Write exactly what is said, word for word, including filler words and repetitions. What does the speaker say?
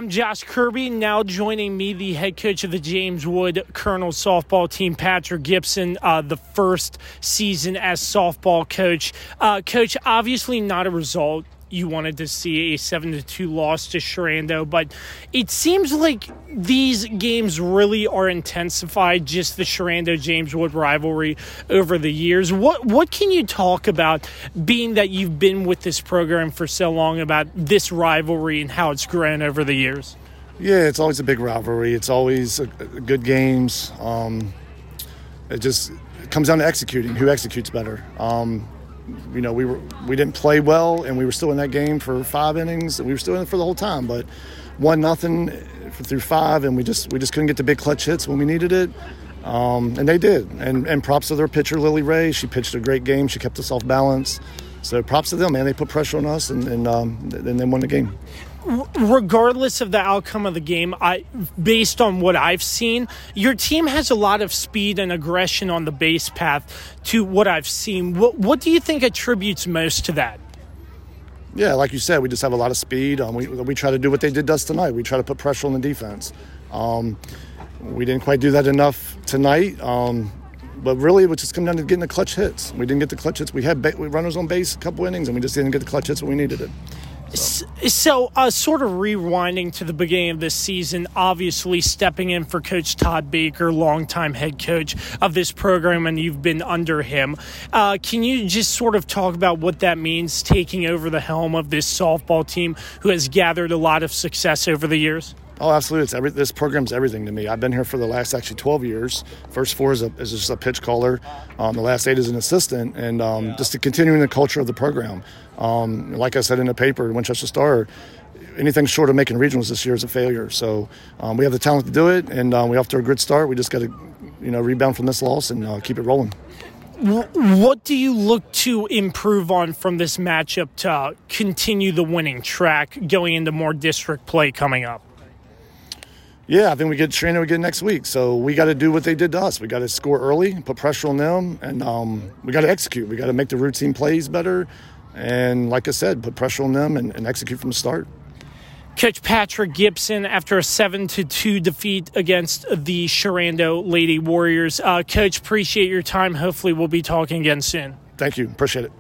I'm Josh Kirby. Now joining me, the head coach of the James Wood Colonel softball team, Patrick Gibson, uh, the first season as softball coach. Uh, coach, obviously not a result you wanted to see, a seven to two loss to Sherando, but it seems like these games really are intensified, just the Sherando-James Wood rivalry over the years. What what can you talk about, being that you've been with this program for so long, about this rivalry and how it's grown over the years? Yeah, it's always a big rivalry. It's always a, a good games. Um, it just it comes down to executing, who executes better. Um, You know, we were we didn't play well, and we were still in that game for five innings, and we were still in it for the whole time. But one nothing through five, and we just we just couldn't get the big clutch hits when we needed it, um, and they did. And and props to their pitcher, Lily Ray. She pitched a great game. She kept us off balance. So props to them, man. They put pressure on us, and and um, and then won the game. Regardless of the outcome of the game, I, based on what I've seen, your team has a lot of speed and aggression on the base path to what I've seen. What, what do you think attributes most to that? Yeah, like you said, we just have a lot of speed. Um, we we try to do what they did to us tonight. We try to put pressure on the defense. Um, we didn't quite do that enough tonight. Um, But really, it would just come down to getting the clutch hits. We didn't get the clutch hits. We had ba- runners on base a couple innings, and we just didn't get the clutch hits when we needed it. So, so uh, sort of rewinding to the beginning of this season, obviously stepping in for Coach Todd Baker, longtime head coach of this program, and you've been under him. Uh, can you just sort of talk about what that means, taking over the helm of this softball team who has gathered a lot of success over the years? Oh, absolutely. It's every, this program's everything to me. I've been here for the last actually twelve years. First four is, a, is just a pitch caller. Um, the last eight is an assistant. And um, yeah. just to continuing the culture of the program. Um, like I said in the paper, Winchester Star, anything short of making regionals this year is a failure. So um, we have the talent to do it, and um, we off to a good start. We just got to, you know, rebound from this loss and uh, keep it rolling. What do you look to improve on from this matchup to continue the winning track going into more district play coming up? Yeah, I think we get Sherando again next week. So we got to do what they did to us. We got to score early, put pressure on them, and um, we got to execute. We got to make the routine plays better. And like I said, put pressure on them and, and execute from the start. Coach Patrick Gibson, after a seven to two defeat against the Sherando Lady Warriors. Uh, Coach, appreciate your time. Hopefully we'll be talking again soon. Thank you. Appreciate it.